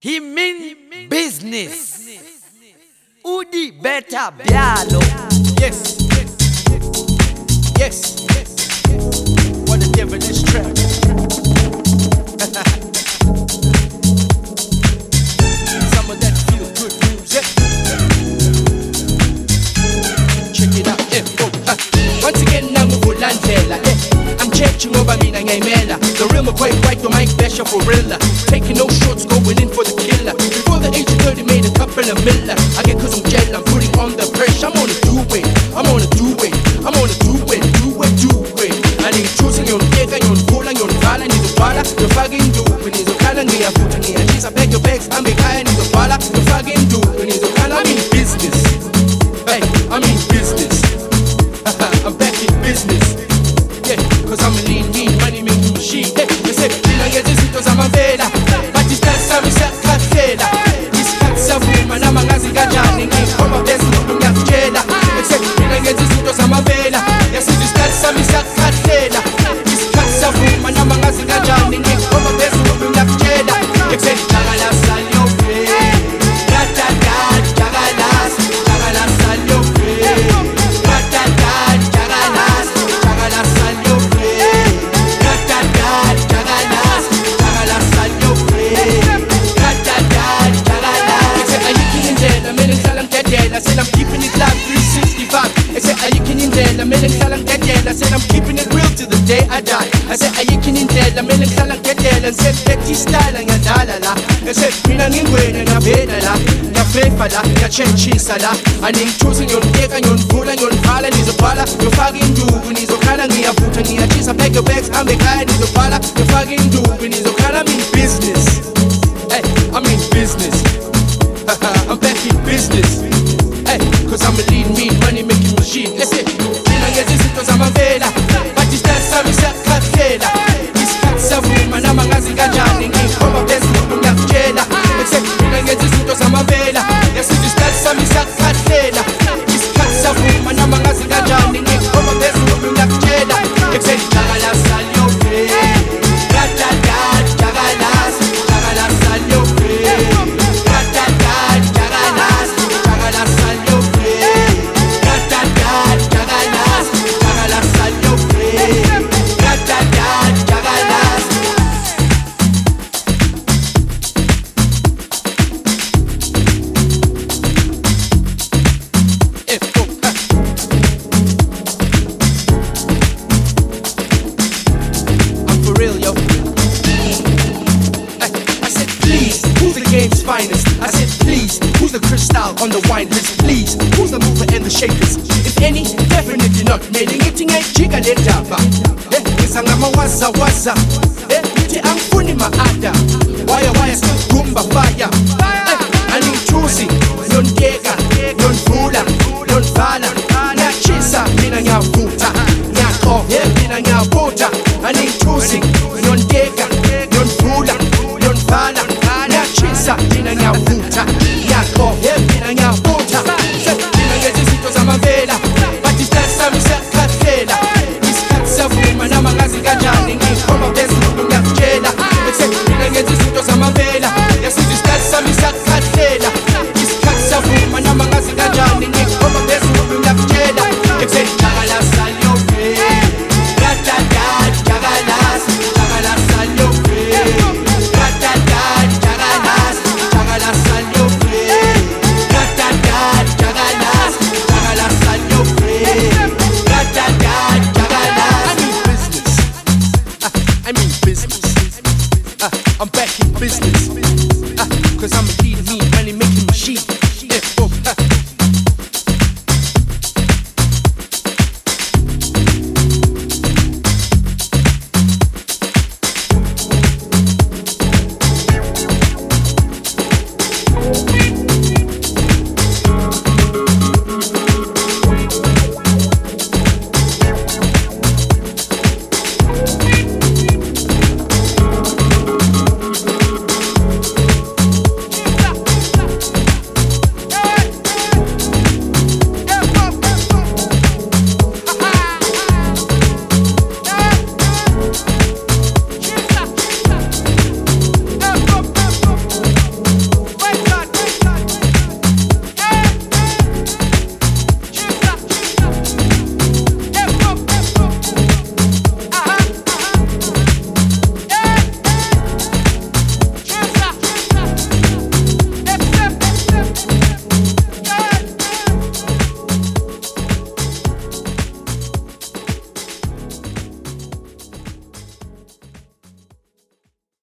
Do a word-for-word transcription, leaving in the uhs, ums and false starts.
He mean business. Udi better bialo. Yes, yes, yes. What a devilish trap. Some of that feel good music. Check it out, eh, oh, uh. Once again, I'm Ulandela, eh. I'm changing over me, Nangaimela. The real McQuay, right to Mike Besha for real. Taking no shorts, going in for the killer. Before the age of thirty, made a couple of miller. I get cause I'm gel, I'm putting on the pressure. I'm gonna do it, I'm gonna do it, I'm gonna do it, do it, do it. I need choosing your nigga, your pula, your pala, need to pala, the fucking do. When he's a color, me, I'm putting in. She's a beg your bags, I'm big high, need to pala, the fucking do. When he's a color, I'm in business. Hey, I'm in business. I'm back in business. Yeah, cause I'm a lean, mean, money making machine. Hey, they say, I get this because I'm a vela. But this time, I'm a set cat vela. This cat's a woman, I'm a gazi gajani. I'm a best looking at jela. They say, I get this because I'm a vela. Yes, this cat's a set cat vela. This cat's a woman, I'm a gazi gajani. I'm a best looking at jela. They say, Jagala Salio Pay. Ratatat, Jagalas, Jagala Salio Pay. Ratatat, Jagalas, Jagala Salio Pay. Ratatat, Jagalas, Jagala Salio Pay. Ratatat, Jagalas. They say, are you kidding there? I'm in Salam Tedel. I said, I'm keeping it live three sixty-five. They say, are you kidding there? I'm in Salam Tedel. I said, I'm keeping it real till the day I die. I said, are you kidding there? I'm in Salam Tedel. And said, Betty style and Yadala. I said, Mina Ningwe and Abedala. Ya Fefala, Ya Chenchisala. I need choosing your cake and your food and your pala. Needs a pala, your fucking do. Needs a kind of me, a foot and a cheese. I beg your bags, I'm a guy. Needs a pala, your fucking do. Needs a kind of me business. Hey, I'm in business. I'm back in business. Hey, cause I'm a lean, mean, money making machine. Let's say, Mina get this because I'm a vela. But this time, I'm a set cat vela. This cat's a woman, I'm a gazi gajani. I'm a best looking at jela. Let's say, Mina get this because I'm a vela. Yes, this cat's a set cat vela. This cat's a woman, I'm a gazi gajani. I'm a best looking at jela. Let's say, Jagala Salio Pay. Ratatat, Jagalas, Jagala Salio Pay. Ratatat, Jagalas, Jagala Salio Pay. Ratatat, Jagalas, Jagala Salio Pay. Ratatat, Jagalas. If, oh, uh. I'm for real, yo. I, I said, please, who's the game's finest? I said, please, who's the crystal on the wine list? Please, who's the mover and the shakers? If any, definitely not. Meaning it ain't jigga let daba. Eh, isangama waza waza. Eh, iti angfuni maada. Waya waya gumba fire. Eh, ani chusi, non dega, non fula, non fala. Na chisa, mina nyavuta. Nyako, eh, mina nyavuta. Ani chusi, non dega, non fula, non fala. Na chisa, mina nyavuta. Nyako, eh, mina nyavuta. Mina ngezi because I'm a vela. But this time, I'm a set cat vela. This cat's a woman, I'm a gazi gajani. I'm a best looking at jela. Except, mina ngezi because I'm a vela. Yes, this cat's a set cat vela. This cat's a woman, I'm a gazi gajani. I'm a best looking at jela. Except, Jagala Salio Pay. Ratatat, Jagalas, Jagala Salio Pay. Ratatat, Jagalas, Jagala Salio Pay. Ratatat, Jagalas, Jagala Salio Pay. Ratatat, Jagalas. I'm in business. Uh, I'm in business. Uh, I'm back in business. Uh, cause I'm a lead, me,